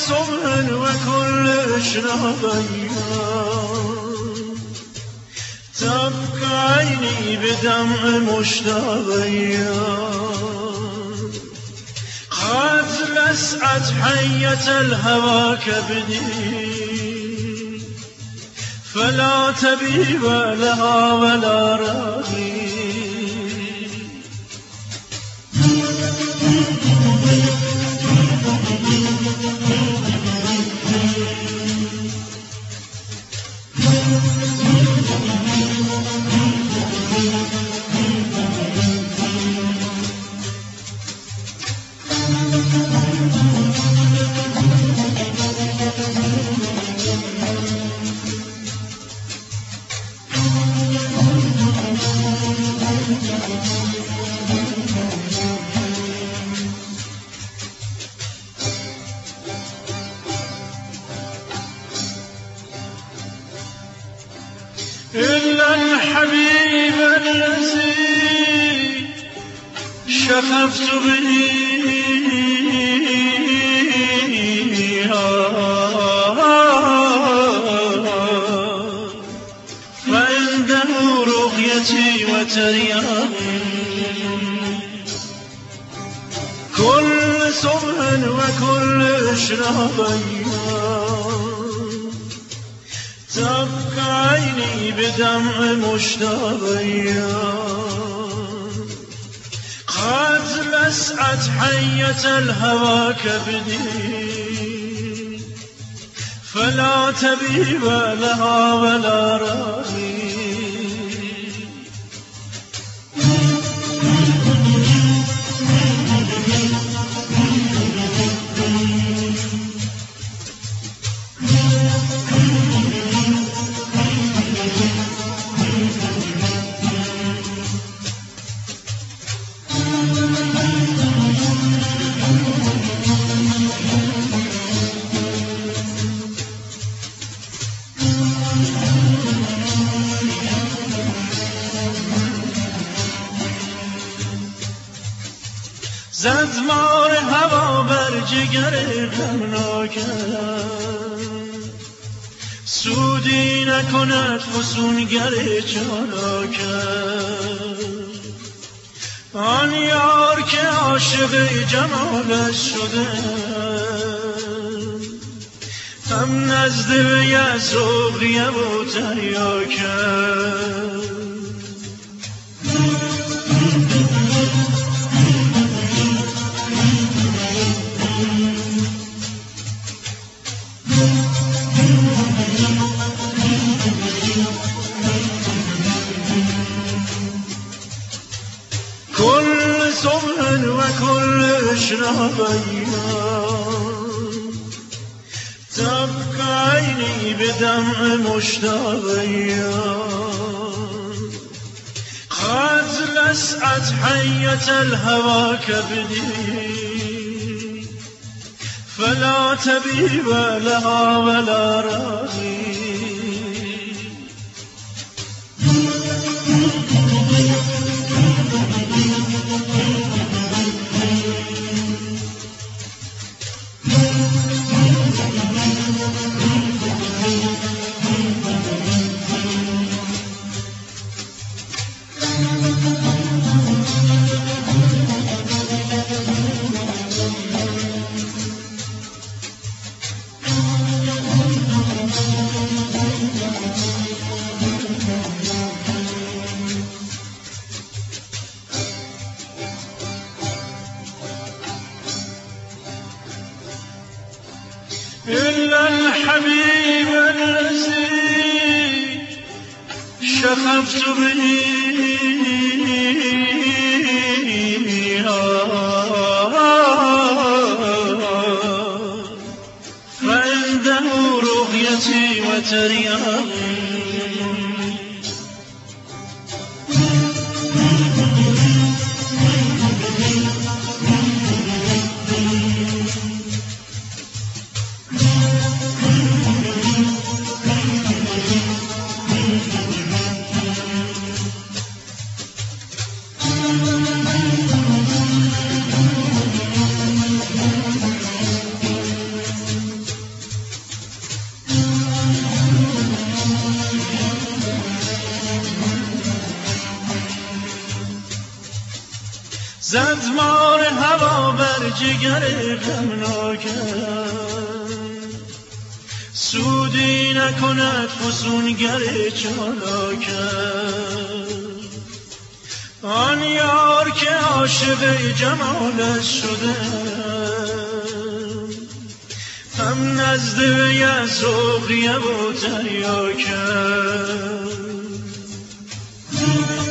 صبح وكل اشراقيا تبكى عيني بدمع مشتاقيا قد لسعت حية الهوى كبدي فلا طبيب لها ولا راقي إلا الحبيب الذي شغفت به فعنده رؤيتي وترياقي كل صبح وكل اشراقيا تبكى عيني بدمع مشتاقيا قد لسعت حية الهوى كبدي فلا طبيب لها ولا راقي زد مار هوا بر جگر غمناکم سودی نکند فسونگر چالاکم آن یار که عاشق جمالش شده هم نزد وی سوقیه و تریاکم كل صبح وكل اشراقيا تبكى عيني بدمع مشتاقيا قد لسعت حية الهوى كبدي فلا طبيب لها ولا راقي إلا الحبيب الذي شغفت به فعنده رؤيتي وترياقي زد مار هوا بر جگر غمناکم سودی نکند فسونگر چالاکم آن یار که عاشق جمالش شده هم نزد وی از سخریه و تریاکم